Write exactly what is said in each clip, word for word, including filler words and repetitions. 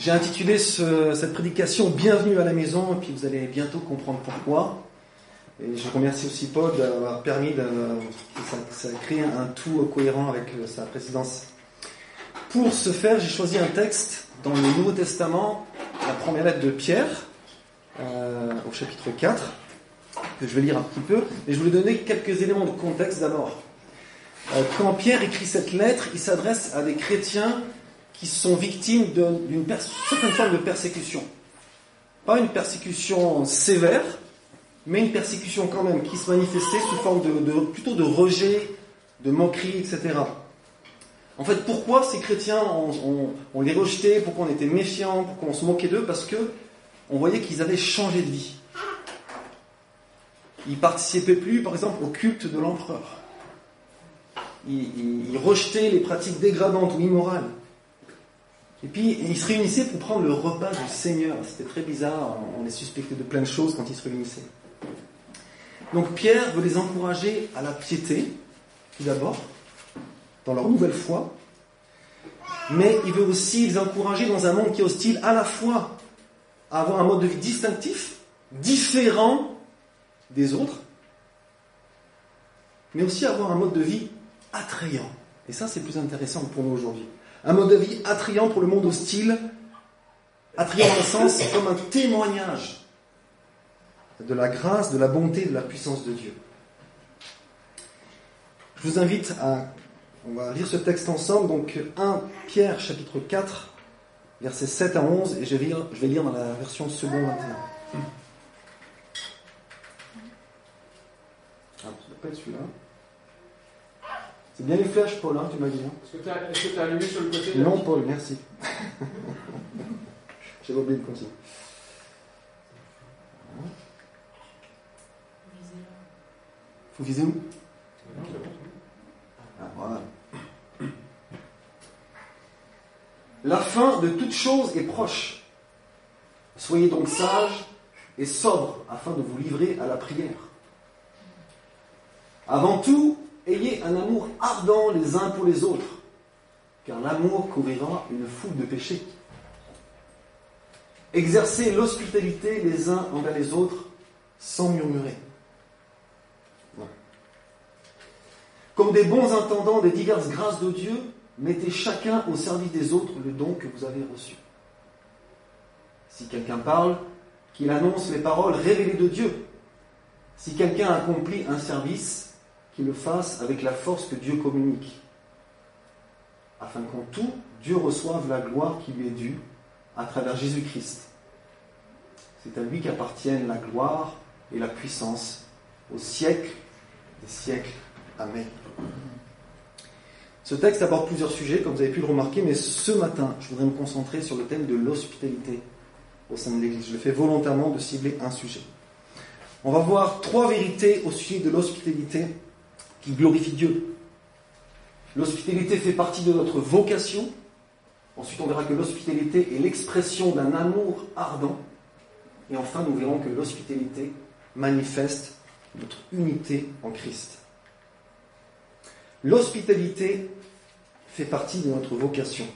J'ai intitulé ce, cette prédication « Bienvenue à la maison » et puis vous allez bientôt comprendre pourquoi. Et je remercie aussi Paul d'avoir permis de ça, ça créer un tout cohérent avec sa présidence. Pour ce faire, j'ai choisi un texte dans le Nouveau Testament, la première lettre de Pierre, euh, au chapitre quatre, que je vais lire un petit peu. Et je voulais donner quelques éléments de contexte d'abord. Euh, quand Pierre écrit cette lettre, il s'adresse à des chrétiens qui sont victimes d'une pers- certaine forme de persécution. Pas une persécution sévère, mais une persécution quand même qui se manifestait sous forme de, de plutôt de rejet, de moquerie, et cetera. En fait, pourquoi ces chrétiens, on, on, on les rejetait, pourquoi on était méfiants, pourquoi on se moquait d'eux? Parce que on voyait qu'ils avaient changé de vie. Ils participaient plus, par exemple, au culte de l'empereur. Ils, ils, ils rejetaient les pratiques dégradantes ou immorales. Et puis, ils se réunissaient pour prendre le repas du Seigneur. C'était très bizarre, on les suspectait de plein de choses quand ils se réunissaient. Donc Pierre veut les encourager à la piété, tout d'abord, dans leur nouvelle foi, mais il veut aussi les encourager dans un monde qui est hostile à la fois à avoir un mode de vie distinctif, différent des autres, mais aussi à avoir un mode de vie attrayant. Et ça, c'est plus intéressant pour nous aujourd'hui. Un mode de vie attrayant pour le monde hostile, attrayant dans le sens comme un témoignage de la grâce, de la bonté, de la puissance de Dieu. Je vous invite à... On va lire ce texte ensemble, donc premier Pierre chapitre quatre, versets sept à onze, et je vais lire, je vais lire dans la version second vingt et un. Ah, ça doit pas être celui-là. C'est bien les flèches, Paul, hein, tu m'as dit. Hein. Est-ce que tu as allumé sur le côté? Non, Paul, merci. J'avais oublié de continuer. Faut viser où? Ah, voilà. La fin de toute chose est proche. Soyez donc sages et sobres afin de vous livrer à la prière. Avant tout, ayez un amour ardent les uns pour les autres, car l'amour couvrira une foule de péchés. Exercez l'hospitalité les uns envers les autres sans murmurer. Non. Comme des bons intendants des diverses grâces de Dieu, mettez chacun au service des autres le don que vous avez reçu. Si quelqu'un parle, qu'il annonce les paroles révélées de Dieu. Si quelqu'un accomplit un service, qu'il le fasse avec la force que Dieu communique, afin qu'en tout, Dieu reçoive la gloire qui lui est due à travers Jésus-Christ. C'est à lui qu'appartiennent la gloire et la puissance au siècle des siècles. Amen. Ce texte aborde plusieurs sujets, comme vous avez pu le remarquer, mais ce matin, je voudrais me concentrer sur le thème de l'hospitalité au sein de l'Église. Je le fais volontairement de cibler un sujet. On va voir trois vérités au sujet de l'hospitalité qui glorifient Dieu. L'hospitalité fait partie de notre vocation. Ensuite, on verra que l'hospitalité est l'expression d'un amour ardent. Et enfin, nous verrons que l'hospitalité manifeste notre unité en Christ. L'hospitalité fait partie de notre vocation.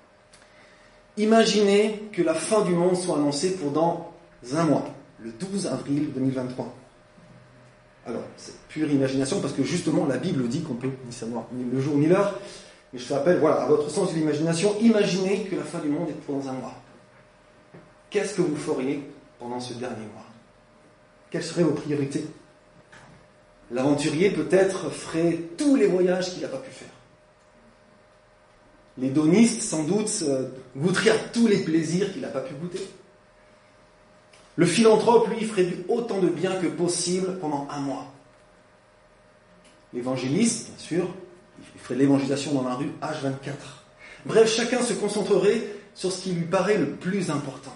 Imaginez que la fin du monde soit annoncée pour dans un mois, le douze avril deux mille vingt-trois. Alors, c'est pure imagination, parce que justement, la Bible dit qu'on peut ni savoir ni le jour ni l'heure. Mais je te rappelle, voilà, à votre sens de l'imagination, imaginez que la fin du monde est pour dans un mois. Qu'est-ce que vous feriez pendant ce dernier mois? Quelles seraient vos priorités? L'aventurier, peut-être, ferait tous les voyages qu'il n'a pas pu faire. L'hédoniste, sans doute, goûterait à tous les plaisirs qu'il n'a pas pu goûter. Le philanthrope, lui, ferait autant de bien que possible pendant un mois. L'évangéliste, bien sûr, il ferait l'évangélisation dans la rue H vingt-quatre. Bref, chacun se concentrerait sur ce qui lui paraît le plus important.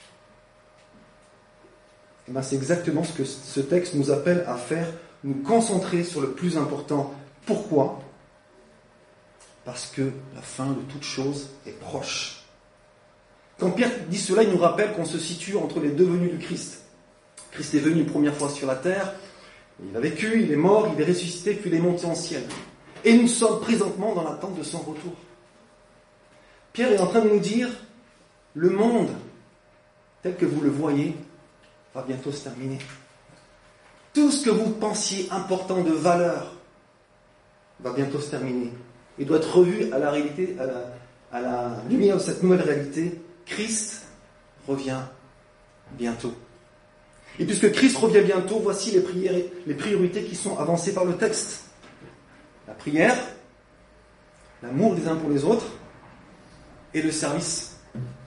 Et bien, c'est exactement ce que ce texte nous appelle à faire, nous concentrer sur le plus important. Pourquoi? Parce que la fin de toute chose est proche. Quand Pierre dit cela, il nous rappelle qu'on se situe entre les deux venues du Christ. Christ est venu une première fois sur la terre, il a vécu, il est mort, il est ressuscité, puis il est monté en ciel. Et nous sommes présentement dans l'attente de son retour. Pierre est en train de nous dire le monde, tel que vous le voyez, va bientôt se terminer. Tout ce que vous pensiez important de valeur va bientôt se terminer et doit être revu à la réalité, à la, à la lumière de cette nouvelle réalité. Christ revient bientôt. Et puisque Christ revient bientôt, voici les, prières, les priorités qui sont avancées par le texte. La prière, l'amour des uns pour les autres et le service.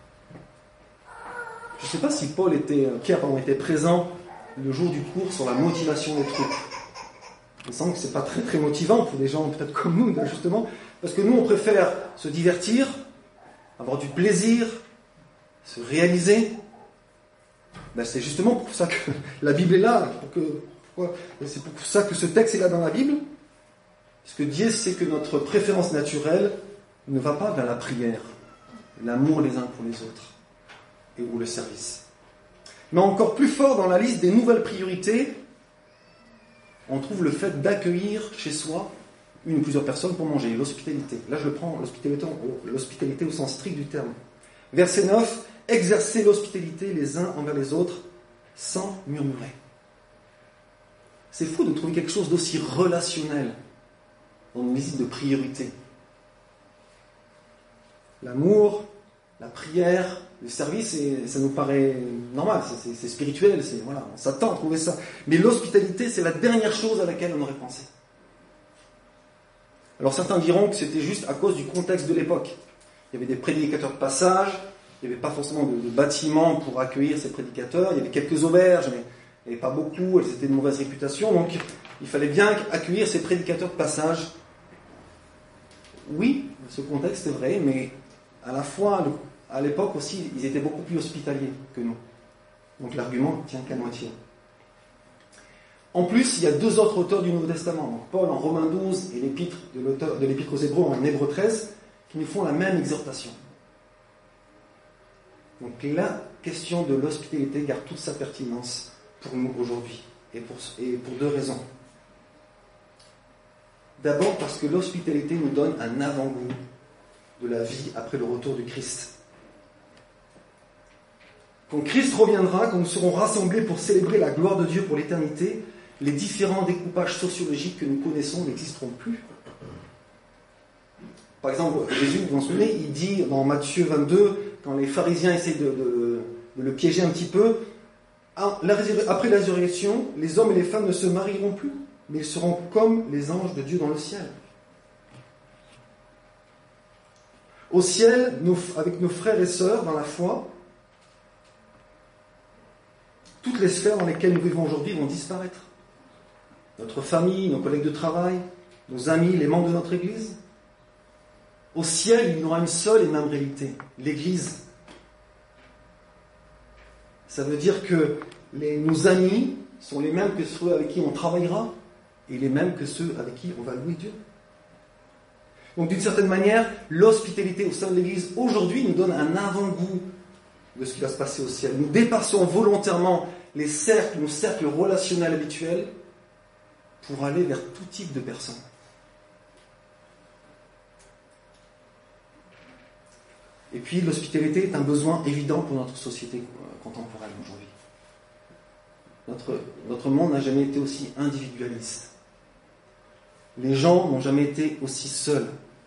Je ne sais pas si Paul était, Pierre pardon, était présent le jour du cours sur la motivation des troupes. Il me semble que ce n'est pas très très motivant pour des gens peut-être comme nous, justement, parce que nous on préfère se divertir, avoir du plaisir, se réaliser. Ben, c'est justement pour ça que la Bible est là. Pour que, pourquoi c'est pour ça que ce texte est là dans la Bible. Parce que Dieu sait que notre préférence naturelle ne va pas vers la prière, l'amour les uns pour les autres, et ou le service. Mais encore plus fort dans la liste des nouvelles priorités, on trouve le fait d'accueillir chez soi une ou plusieurs personnes pour manger, l'hospitalité. Là, je le prends, l'hospitalité, l'hospitalité au sens strict du terme. Verset neuf, exercer l'hospitalité les uns envers les autres sans murmurer. C'est fou de trouver quelque chose d'aussi relationnel dans une visite de priorité. L'amour, la prière, le service, ça nous paraît normal, c'est, c'est, c'est spirituel, c'est, voilà, on s'attend à trouver ça. Mais l'hospitalité, c'est la dernière chose à laquelle on aurait pensé. Alors certains diront que c'était juste à cause du contexte de l'époque. Il y avait des prédicateurs de passage, il n'y avait pas forcément de, de bâtiments pour accueillir ces prédicateurs, il y avait quelques auberges, mais il n'y avait pas beaucoup, elles étaient de mauvaise réputation, donc il fallait bien accueillir ces prédicateurs de passage. Oui, ce contexte est vrai, mais à la fois, à l'époque aussi, ils étaient beaucoup plus hospitaliers que nous. Donc l'argument ne tient qu'à moitié. En plus, il y a deux autres auteurs du Nouveau Testament, donc Paul en Romains douze et l'épître de, l'auteur, de l'épître aux Hébreux en Hébreux treize, qui nous font la même exhortation. Donc la question de l'hospitalité garde toute sa pertinence pour nous aujourd'hui, et pour, et pour deux raisons. D'abord parce que l'hospitalité nous donne un avant-goût de la vie après le retour du Christ. Quand Christ reviendra, quand nous serons rassemblés pour célébrer la gloire de Dieu pour l'éternité, les différents découpages sociologiques que nous connaissons n'existeront plus. Par exemple, Jésus, vous vous en souvenez, il dit dans Matthieu vingt-deux, quand les pharisiens essaient de, de, de le piéger un petit peu, après la résurrection, les hommes et les femmes ne se marieront plus, mais ils seront comme les anges de Dieu dans le ciel. Au ciel, nos, avec nos frères et sœurs dans la foi, toutes les sphères dans lesquelles nous vivons aujourd'hui vont disparaître. Notre famille, nos collègues de travail, nos amis, les membres de notre Église. Au ciel, il y aura une seule et même réalité, l'Église. Ça veut dire que les, nos amis sont les mêmes que ceux avec qui on travaillera et les mêmes que ceux avec qui on va louer Dieu. Donc d'une certaine manière, l'hospitalité au sein de l'Église aujourd'hui nous donne un avant-goût de ce qui va se passer au ciel. Nous dépassons volontairement les cercles, nos cercles relationnels habituels pour aller vers tout type de personnes. Et puis l'hospitalité est un besoin évident pour notre société contemporaine aujourd'hui. Notre, notre monde n'a jamais été aussi individualiste. Les gens n'ont jamais été aussi seuls.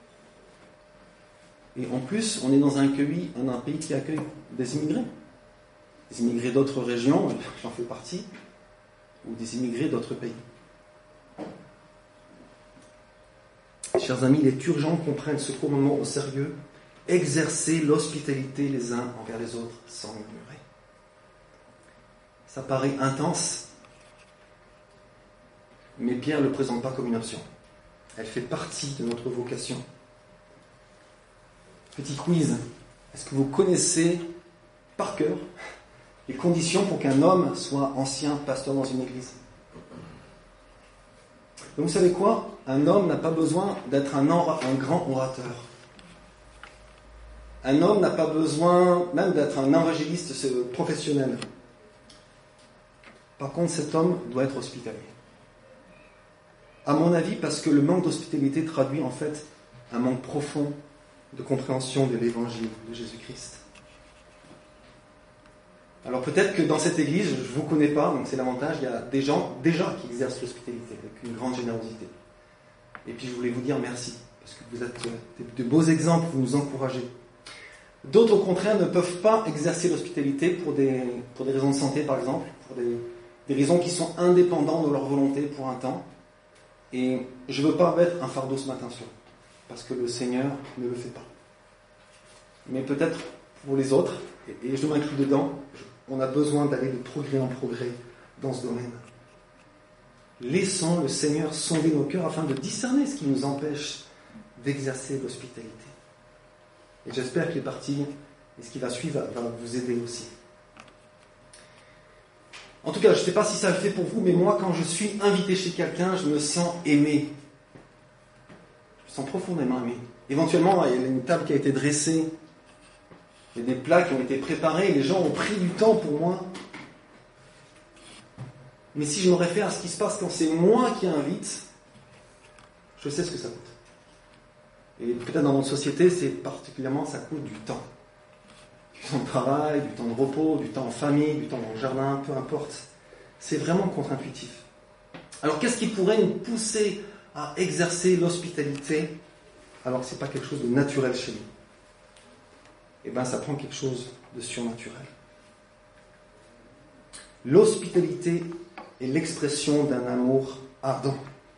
Et en plus, on est dans un pays, un pays qui accueille des immigrés. Des immigrés d'autres régions, j'en fais partie, ou des immigrés d'autres pays. Chers amis, il est urgent qu'on prenne ce commandement au sérieux. Exercer l'hospitalité les uns envers les autres sans murmurer. Ça paraît intense, mais Pierre ne le présente pas comme une option. Elle fait partie de notre vocation. Petit quiz. Est-ce que vous connaissez par cœur les conditions pour qu'un homme soit ancien pasteur dans une église? Donc vous savez quoi? Un homme n'a pas besoin d'être un, un grand orateur. Un homme n'a pas besoin même d'être un évangéliste professionnel. Par contre, cet homme doit être hospitalier. À mon avis, parce que le manque d'hospitalité traduit en fait un manque profond de compréhension de l'évangile de Jésus-Christ. Alors peut-être que dans cette église, je ne vous connais pas, donc c'est l'avantage, il y a des gens déjà qui exercent l'hospitalité avec une grande générosité. Et puis je voulais vous dire merci, parce que vous êtes de beaux exemples, vous nous encouragez. D'autres, au contraire, ne peuvent pas exercer l'hospitalité pour des, pour des raisons de santé, par exemple, pour des, des raisons qui sont indépendantes de leur volonté pour un temps. Et je ne veux pas mettre un fardeau ce matin sur eux, parce que le Seigneur ne le fait pas. Mais peut-être pour les autres, et je m'inclus dedans, on a besoin d'aller de progrès en progrès dans ce domaine. Laissons le Seigneur sonder nos cœurs afin de discerner ce qui nous empêche d'exercer l'hospitalité. Et j'espère que les parties et ce qui va suivre va vous aider aussi. En tout cas, je ne sais pas si ça le fait pour vous, mais moi, quand je suis invité chez quelqu'un, je me sens aimé. Je me sens profondément aimé. Éventuellement, il y a une table qui a été dressée, il y a des plats qui ont été préparés, les gens ont pris du temps pour moi. Mais si je me réfère à ce qui se passe quand c'est moi qui invite, je sais ce que ça coûte. Et peut-être dans notre société, c'est particulièrement, ça coûte du temps. Du temps de travail, du temps de repos, du temps en famille, du temps dans le jardin, peu importe. C'est vraiment contre-intuitif. Alors qu'est-ce qui pourrait nous pousser à exercer l'hospitalité alors que ce n'est pas quelque chose de naturel chez nous? Eh bien, ça prend quelque chose de surnaturel. L'hospitalité est l'expression d'un amour ardent.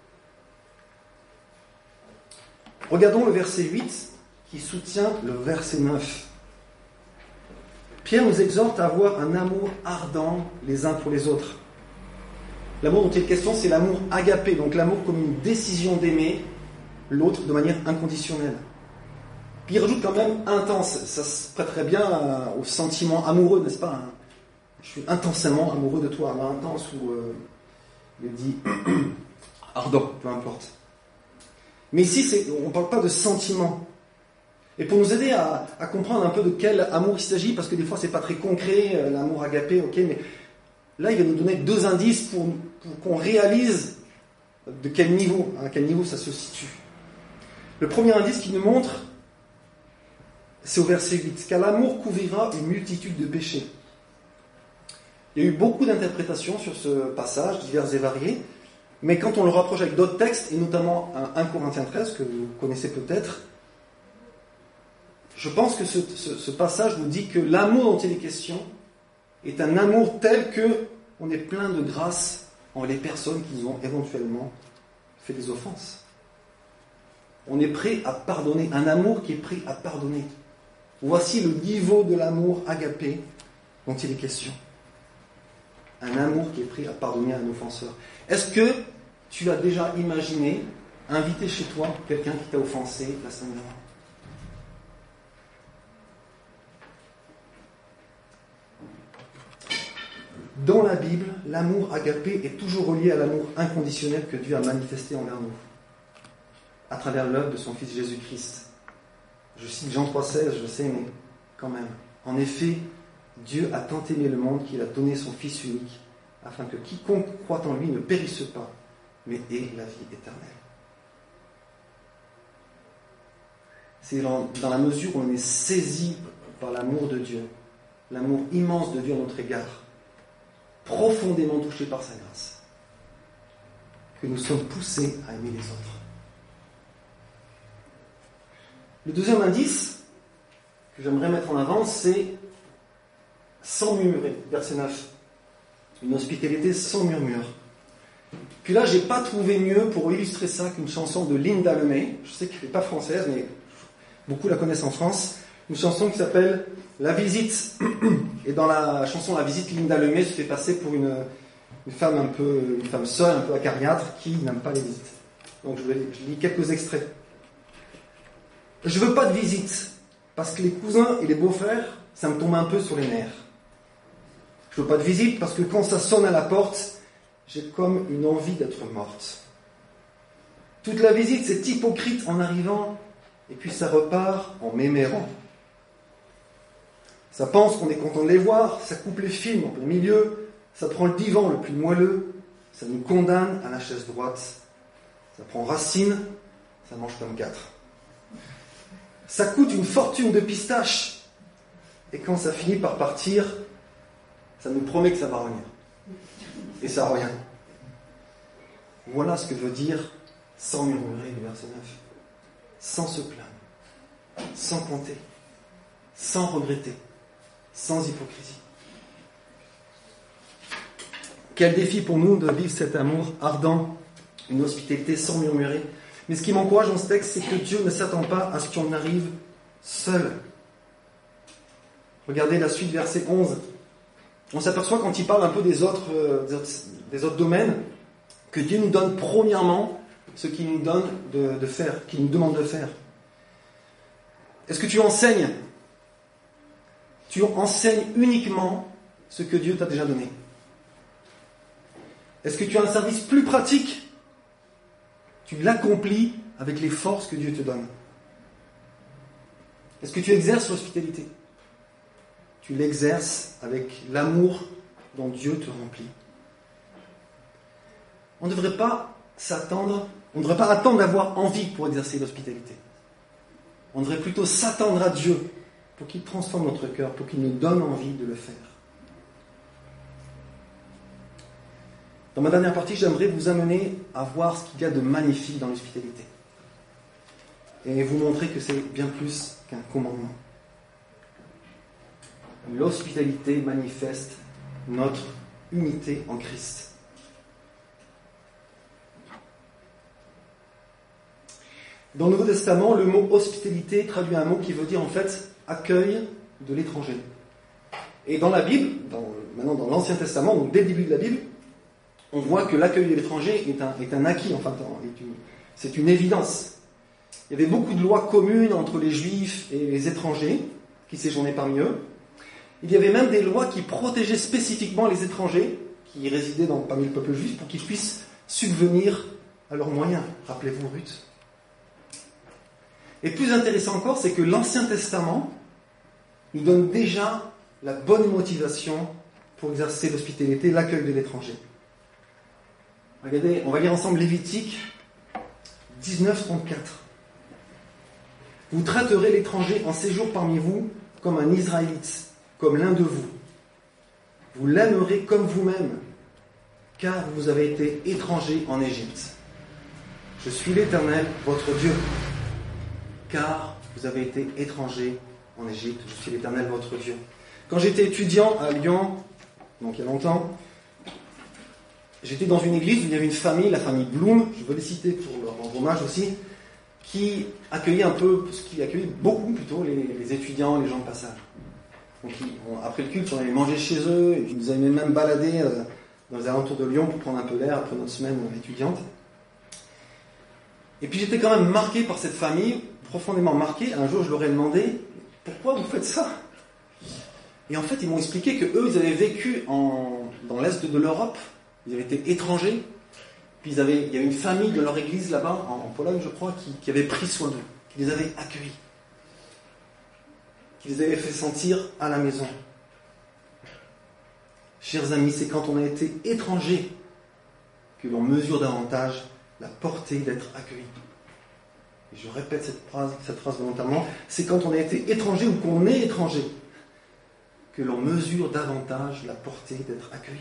Regardons le verset huit qui soutient le verset neuf. Pierre nous exhorte à avoir un amour ardent les uns pour les autres. L'amour dont il est question, c'est l'amour agapé, donc l'amour comme une décision d'aimer l'autre de manière inconditionnelle. Puis il rajoute quand même intense, ça se prêterait bien au sentiment amoureux, n'est-ce pas? Je suis intensément amoureux de toi, alors intense ou euh, il dit ardent, peu importe. Mais ici, c'est, on ne parle pas de sentiment. Et pour nous aider à, à comprendre un peu de quel amour il s'agit, parce que des fois c'est pas très concret, l'amour agapé, ok, mais là il va nous donner deux indices pour, pour qu'on réalise de quel niveau, à quel niveau ça se situe. Le premier indice qui nous montre, c'est au verset huit, car l'amour couvrira une multitude de péchés. Il y a eu beaucoup d'interprétations sur ce passage, diverses et variées, mais quand on le rapproche avec d'autres textes, et notamment un Corinthiens treize, que vous connaissez peut-être, je pense que ce, ce, ce passage nous dit que l'amour dont il est question est un amour tel que on est plein de grâce envers les personnes qui nous ont éventuellement fait des offenses. On est prêt à pardonner, un amour qui est prêt à pardonner. Voici le niveau de l'amour agapé dont il est question. Un amour qui est prêt à pardonner à un offenseur. Est-ce que tu as déjà imaginé inviter chez toi quelqu'un qui t'a offensé la semaine dernière? Dans la Bible, l'amour agapé est toujours relié à l'amour inconditionnel que Dieu a manifesté envers nous, à travers l'œuvre de son Fils Jésus-Christ. Je cite Jean trois seize, je sais, mais quand même. En effet, Dieu a tant aimé le monde qu'il a donné son Fils unique, afin que quiconque croit en lui ne périsse pas, mais ait la vie éternelle. C'est dans, dans la mesure où on est saisi par l'amour de Dieu, l'amour immense de Dieu à notre égard, profondément touché par sa grâce, que nous sommes poussés à aimer les autres. Le deuxième indice que j'aimerais mettre en avant, c'est sans murmurer, verset neuf. Une hospitalité sans murmure. Puis là, j'ai pas trouvé mieux pour illustrer ça qu'une chanson de Linda Lemay. Je sais qu'elle n'est pas française, mais beaucoup la connaissent en France. Une chanson qui s'appelle La Visite. Et dans la chanson La Visite, Linda Lemay se fait passer pour une, une femme un peu, une femme seule, un peu acariâtre, qui n'aime pas les visites. Donc je, vais, je lis quelques extraits. Je veux pas de visite, parce que les cousins et les beaux-frères, ça me tombe un peu sur les nerfs. Je veux pas de visite, parce que quand ça sonne à la porte, j'ai comme une envie d'être morte. Toute la visite, c'est hypocrite en arrivant, et puis ça repart en m'émérant. Ça pense qu'on est content de les voir, ça coupe les films en plein milieu, ça prend le divan le plus moelleux, ça nous condamne à la chaise droite, ça prend racine, ça mange comme quatre. Ça coûte une fortune de pistaches, et quand ça finit par partir, ça nous promet que ça va revenir. Et ça revient. Voilà ce que veut dire sans murmurer, le verset neuf. Sans se plaindre, sans compter, sans regretter, sans hypocrisie. Quel défi pour nous de vivre cet amour ardent, une hospitalité sans murmurer. Mais ce qui m'encourage dans ce texte, c'est que Dieu ne s'attend pas à ce qu'on arrive seul. Regardez la suite, verset onze. On s'aperçoit quand il parle un peu des autres, euh, des autres, des autres domaines, que Dieu nous donne premièrement ce qu'il nous donne de, de faire, qu'il nous demande de faire. Est-ce que tu enseignes ? Tu enseignes uniquement ce que Dieu t'a déjà donné. Est-ce que tu as un service plus pratique ? Tu l'accomplis avec les forces que Dieu te donne. Est-ce que tu exerces l'hospitalité ? Tu l'exerces avec l'amour dont Dieu te remplit. On ne devrait pas s'attendre, on ne devrait pas attendre d'avoir envie pour exercer l'hospitalité. On devrait plutôt s'attendre à Dieu pour qu'il transforme notre cœur, pour qu'il nous donne envie de le faire. Dans ma dernière partie, j'aimerais vous amener à voir ce qu'il y a de magnifique dans l'hospitalité. Et vous montrer que c'est bien plus qu'un commandement. L'hospitalité manifeste notre unité en Christ. Dans le Nouveau Testament, le mot hospitalité traduit un mot qui veut dire en fait accueil de l'étranger. Et dans la Bible, dans, maintenant dans l'Ancien Testament, donc dès le début de la Bible, on voit que l'accueil de l'étranger est un, est un acquis, enfin, est une, c'est une évidence. Il y avait beaucoup de lois communes entre les Juifs et les étrangers qui séjournaient parmi eux. Il y avait même des lois qui protégeaient spécifiquement les étrangers qui résidaient dans, parmi le peuple juif pour qu'ils puissent subvenir à leurs moyens. Rappelez-vous Ruth. Et plus intéressant encore, c'est que l'Ancien Testament nous donne déjà la bonne motivation pour exercer l'hospitalité, l'accueil de l'étranger. Regardez, on va lire ensemble Lévitique dix-neuf trente-quatre. Vous traiterez l'étranger en séjour parmi vous comme un Israélite, comme l'un de vous. Vous l'aimerez comme vous-même, car vous avez été étrangers en Égypte. Je suis l'Éternel, votre Dieu, car vous avez été étrangers en Égypte. Je suis l'Éternel, votre Dieu. Quand j'étais étudiant à Lyon, donc il y a longtemps, j'étais dans une église où il y avait une famille, la famille Bloom, je veux les citer pour leur rendre hommage aussi, qui accueillait un peu, qui accueillait beaucoup plutôt les, les étudiants, les gens de passage. Donc ils, on, après le culte, on allait manger chez eux, et ils nous avaient même baladé euh, dans les alentours de Lyon pour prendre un peu l'air après notre semaine étudiante. Et puis j'étais quand même marqué par cette famille, profondément marqué. Un jour, je leur ai demandé, pourquoi vous faites ça ? Et en fait, ils m'ont expliqué que eux, ils avaient vécu en, dans l'est de l'Europe. Ils avaient été étrangers, puis ils avaient, il y avait une famille de leur église là-bas, en, en Pologne je crois, qui, qui avait pris soin d'eux, qui les avait accueillis, qui les avait fait sentir à la maison. Chers amis, c'est quand on a été étranger que l'on mesure davantage la portée d'être accueilli. Et je répète cette phrase, cette phrase volontairement, c'est quand on a été étranger ou qu'on est étranger que l'on mesure davantage la portée d'être accueilli.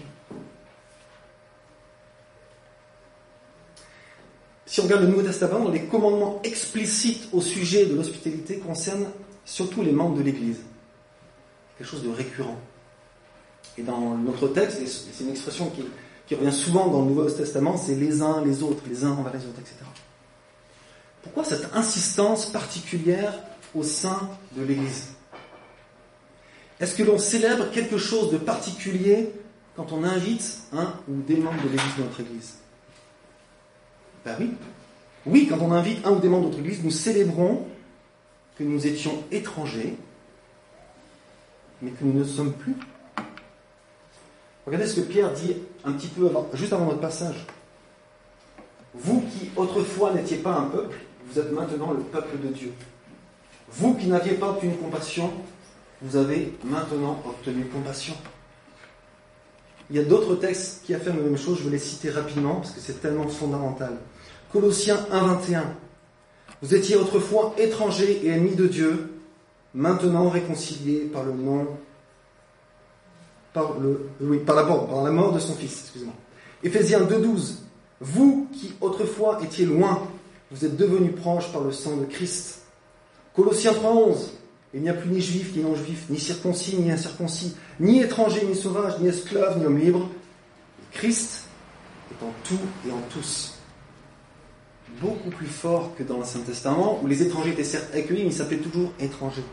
Si on regarde le Nouveau Testament, les commandements explicites au sujet de l'hospitalité concernent surtout les membres de l'Église. Quelque chose de récurrent. Et dans notre texte, c'est une expression qui, qui revient souvent dans le Nouveau Testament, c'est les uns les autres, les uns envers les autres, et cetera. Pourquoi cette insistance particulière au sein de l'Église ? Est-ce que l'on célèbre quelque chose de particulier quand on invite un ou des membres de l'Église de notre Église ? Ben oui. Oui, quand on invite un ou des membres de notre Église, nous célébrons que nous étions étrangers, mais que nous ne sommes plus. Regardez ce que Pierre dit un petit peu avant, juste avant notre passage. Vous qui autrefois n'étiez pas un peuple, vous êtes maintenant le peuple de Dieu. Vous qui n'aviez pas obtenu compassion, vous avez maintenant obtenu compassion. Il y a d'autres textes qui affirment la même chose, je vais les citer rapidement parce que c'est tellement fondamental. Colossiens un vingt et un. Vous étiez autrefois étrangers et ennemis de Dieu, maintenant réconciliés par le nom par, le, oui, par, la, par la mort de son Fils. Excusez-moi. Éphésiens deux douze. Vous qui autrefois étiez loin, vous êtes devenus proches par le sang de Christ. Colossiens trois onze. Il n'y a plus ni juif, ni non-juif, ni circoncis, ni incirconcis, ni étranger, ni sauvage, ni esclave, ni homme libre. Christ est en tout et en tous. Beaucoup plus fort que dans l'Ancien Testament, où les étrangers étaient certes accueillis, mais ils s'appelaient toujours étrangers.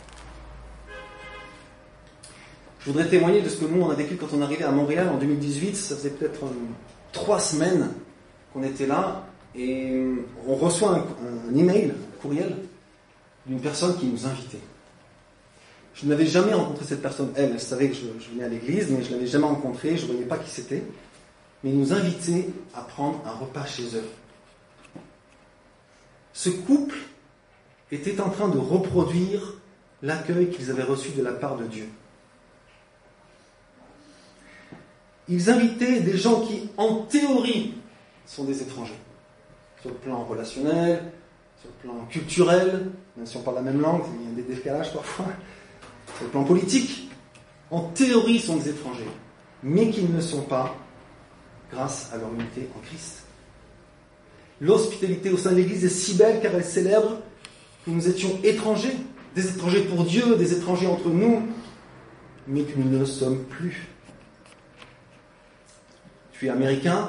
Je voudrais témoigner de ce que nous, on a vécu quand on est arrivé à Montréal en deux mille dix-huit. Ça faisait peut-être euh, trois semaines qu'on était là, et on reçoit un, un email, un courriel, d'une personne qui nous invitait. Je n'avais jamais rencontré cette personne. Elle, elle savait que je, je venais à l'église, mais je ne l'avais jamais rencontrée, je ne voyais pas qui c'était. Mais il nous invitait à prendre un repas chez eux. Ce couple était en train de reproduire l'accueil qu'ils avaient reçu de la part de Dieu. Ils invitaient des gens qui, en théorie, sont des étrangers. Sur le plan relationnel, sur le plan culturel, même si on parle la même langue, il y a des décalages parfois. Sur le plan politique, en théorie, sont des étrangers, mais qu'ils ne sont pas grâce à leur unité en Christ. L'hospitalité au sein de l'Église est si belle car elle célèbre que nous étions étrangers, des étrangers pour Dieu, des étrangers entre nous, mais que nous ne le sommes plus. Tu es américain,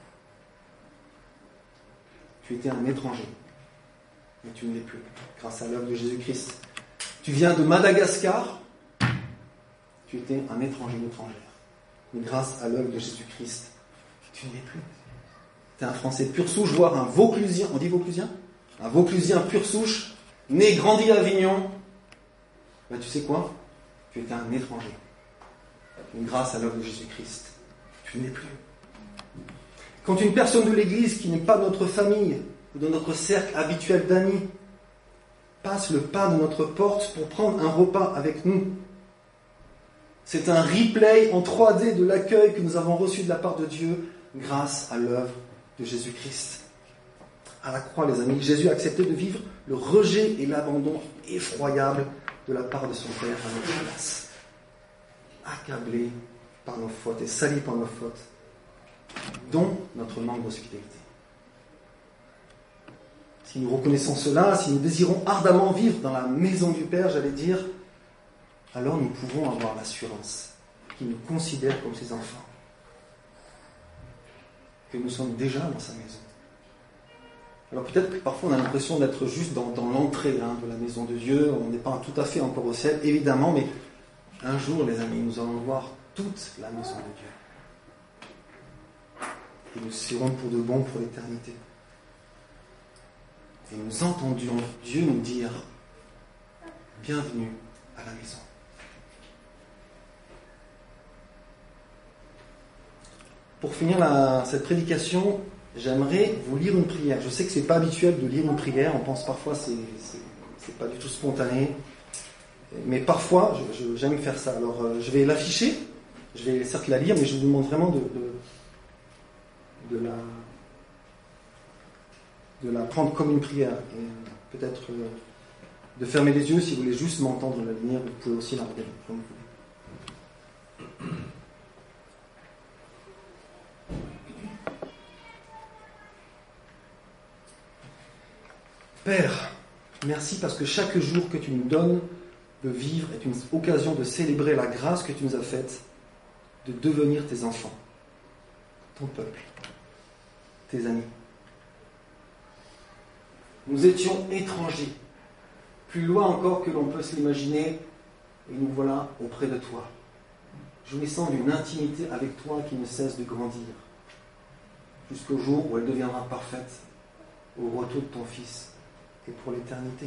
tu étais un étranger, mais tu ne l'es plus, grâce à l'œuvre de Jésus-Christ. Tu viens de Madagascar, tu étais un étranger, une étrangère, mais grâce à l'œuvre de Jésus-Christ, tu ne l'es plus. Tu es un Français pur souche, voire un Vauclusien, on dit Vauclusien ? Un Vauclusien pur souche, né, grandi à Avignon. Ben, tu sais quoi ? Tu étais un étranger, mais grâce à l'œuvre de Jésus-Christ, tu ne l'es plus. Quand une personne de l'Église qui n'est pas de notre famille ou de notre cercle habituel d'amis passe le pas de notre porte pour prendre un repas avec nous, c'est un replay en trois D de l'accueil que nous avons reçu de la part de Dieu grâce à l'œuvre de Jésus-Christ. À la croix, les amis, Jésus a accepté de vivre le rejet et l'abandon effroyable de la part de son Père à notre place. Accablé par nos fautes et sali par nos fautes, dont notre manque d'hospitalité. Si nous reconnaissons cela, si nous désirons ardemment vivre dans la maison du Père, j'allais dire, alors nous pouvons avoir l'assurance qu'il nous considère comme ses enfants, que nous sommes déjà dans sa maison. Alors peut-être que parfois on a l'impression d'être juste dans, dans l'entrée hein, de la maison de Dieu, on n'est pas tout à fait encore au ciel, évidemment, mais un jour, les amis, nous allons voir toute la maison de Dieu. Et nous serons pour de bon pour l'éternité. Et nous entendions Dieu nous dire « Bienvenue à la maison ». Pour finir la, cette prédication, j'aimerais vous lire une prière. Je sais que ce n'est pas habituel de lire une prière, on pense parfois que ce n'est pas du tout spontané. Mais parfois, je, je, j'aime faire ça. Alors, euh, je vais l'afficher, je vais certes la lire, mais je vous demande vraiment de... de De la, de la prendre comme une prière et peut-être euh, de fermer les yeux si vous voulez juste m'entendre la lire, vous pouvez aussi la regarder comme vous voulez. Père, merci parce que chaque jour que tu nous donnes de vivre est une occasion de célébrer la grâce que tu nous as faite de devenir tes enfants, ton peuple, tes amis. Nous étions étrangers, plus loin encore que l'on peut se l'imaginer, et nous voilà auprès de toi, jouissant d'une intimité avec toi qui ne cesse de grandir, jusqu'au jour où elle deviendra parfaite, au retour de ton Fils, et pour l'éternité.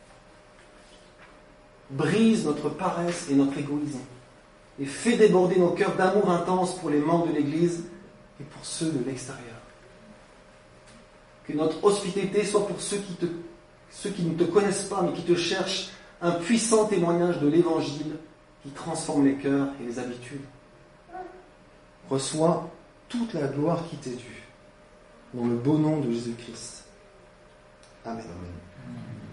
Brise notre paresse et notre égoïsme, et fais déborder nos cœurs d'amour intense pour les membres de l'Église et pour ceux de l'extérieur. Que notre hospitalité soit pour ceux qui, te, ceux qui ne te connaissent pas, mais qui te cherchent, un puissant témoignage de l'Évangile qui transforme les cœurs et les habitudes. Reçois toute la gloire qui t'est due, dans le beau nom de Jésus-Christ. Amen. Amen.